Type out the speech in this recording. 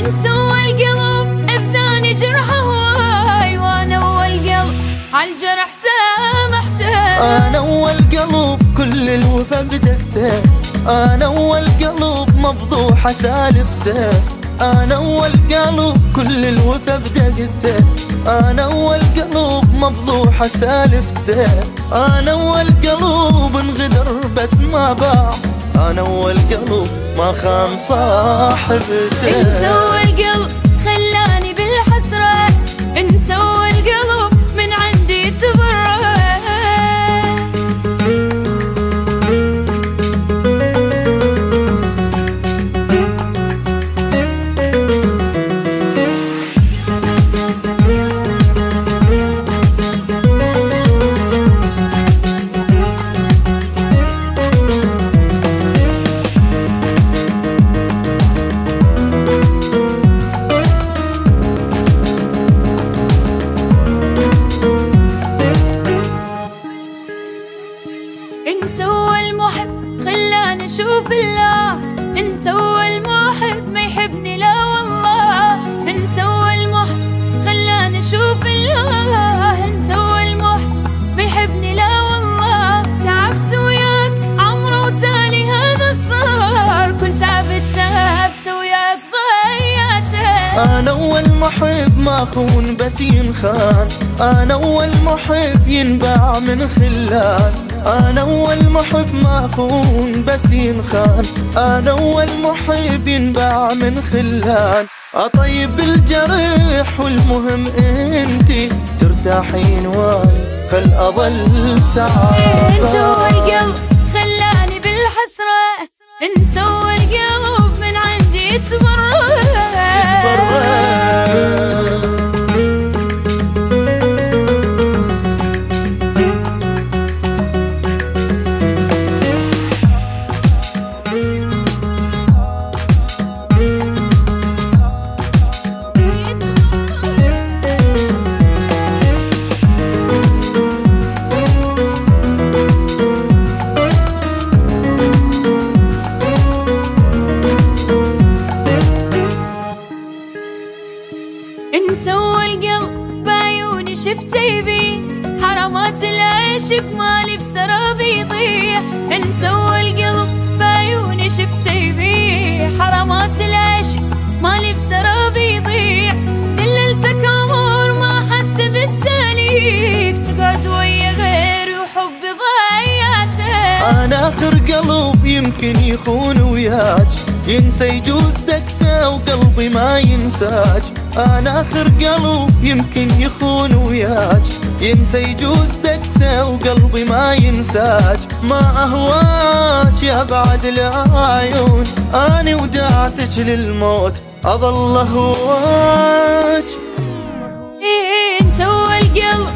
انت والقلب الثاني جرحه هواي، وانا والقلب عالجرح سامحته. انا والقلب كل الوفا بدكته، انا والقلب مفضوحه سالفته. انا والقلب كل الوفا بدقته، انا والقلب مفضوحه سالفته. انا والقلب انغدر بس ما باع، انا والقلب ما خان صاحبته. انت والقلب خلاني بالحسره، انت والقلب من عندي تبرأ. انت هو المحب خلاني اشوف الله، انت هو المحب ما يحبني لا والله. انت هو المحب خلاني اشوف الله، انت هو المحب ما يحبني لا والله. تعبت وياك عمره وتالي هذا الصار، كنت تعبت وياك ضيعته. انا والمحب ما خون بس ينخان، انا والمحب ينباع من خلان. انا والمحب ما خون بس ينخان، انا والمحب ينباع من خلان. اطيب الجرح والمهم انتي ترتاحين واني خل اظل تعبان. انت والقلب خلاني بالحسرة، انت والقلب من عندي يتبرأ. انت والقلب بعيوني شفتي بي، حرامات العيش بمالي بسرابي يضيع. انت والقلب بعيوني شفتي بي، حرامات العيش مالي بسرابي يضيع. دللتك عمر ما حس بالتاليك، تقعد ويا غيري وحبي ضيعته. انا اخر قلب يمكن يخون وياك، ينسى يجوز دقته وقلبي ما ينساك. انا اخر قلب يمكن يخون وياك، ينسى يجوز دقته وقلبي ما ينساك. ما اهواك يا بعد العيون، اني ودعتك للموت اظل اهواك. انت والقلب